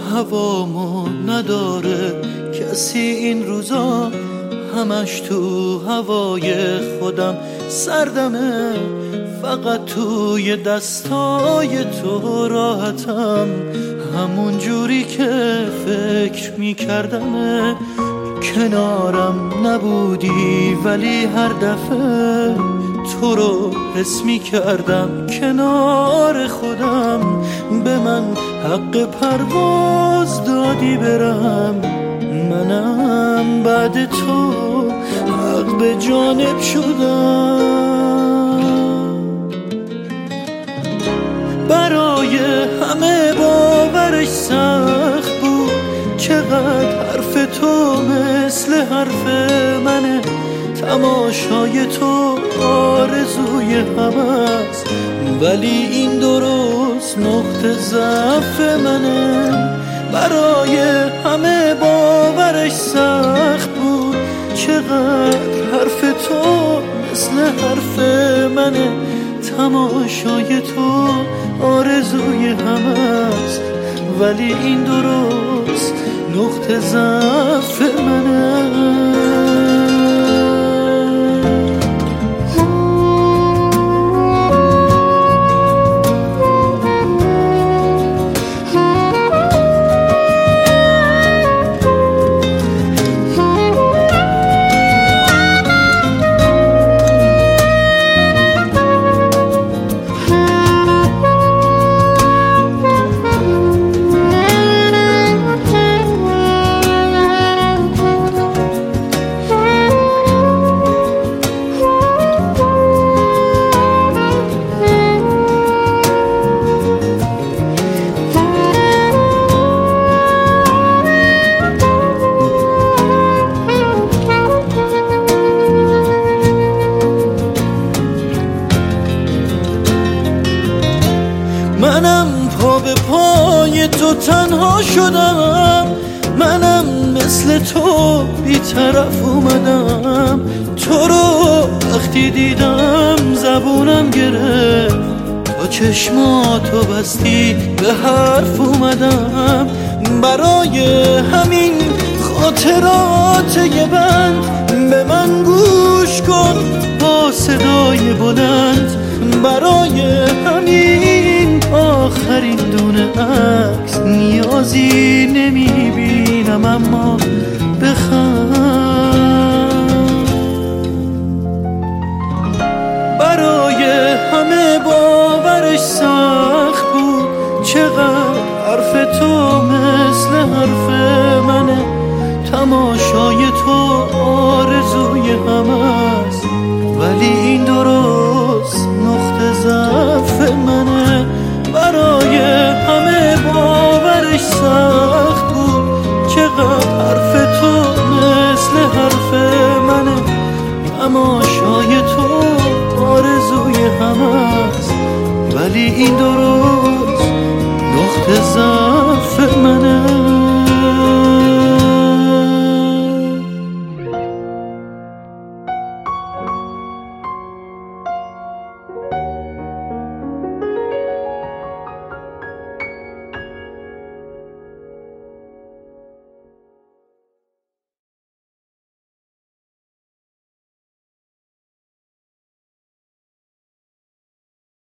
هوامو نداره کسی این روزا، همش تو هوای خودم سردمه، فقط توی دستای تو راحتم، همون جوری که فکر میکردمه. کنارم نبودی ولی هر دفعه تو رو حس میکردم کنار خودم، به من حق پرواز دادی برم، منم بعد تو حق به جانب شدم. برای همه باورش سخت بود، چقدر حرف تو مثل حرف منه، تماشای تو آرزوی همست، ولی این درست نقطه ضعف منه. برای همه باورش سخت بود، چقدر حرف تو مثل حرف منه، تماشای تو آرزوی همست، ولی این درست نقطه ضعف منه. منم پا به پای تو تنها شدم، منم مثل تو بی‌طرف اومدم، تو رو وقتی دیدم زبونم گرفت، تا چشماتو بستی به حرف اومدم. برای همین خاطرات یه بند به من گوش کن با صدای بلند، برای همین آخرین دونه عکس نیازی نمیبینم، اما بخند. برای همه باورش سخت بود، چقدر حرف تو مثل حرف منه، تماشای تو آرزوی همست، ولی این درست نقطه ضعف منه. برای همه باورش سخت بود، چقدر حرف تو مثل حرف منه، تماشای تو آرزوی همست، ولی این درست نقطه ضعف منه.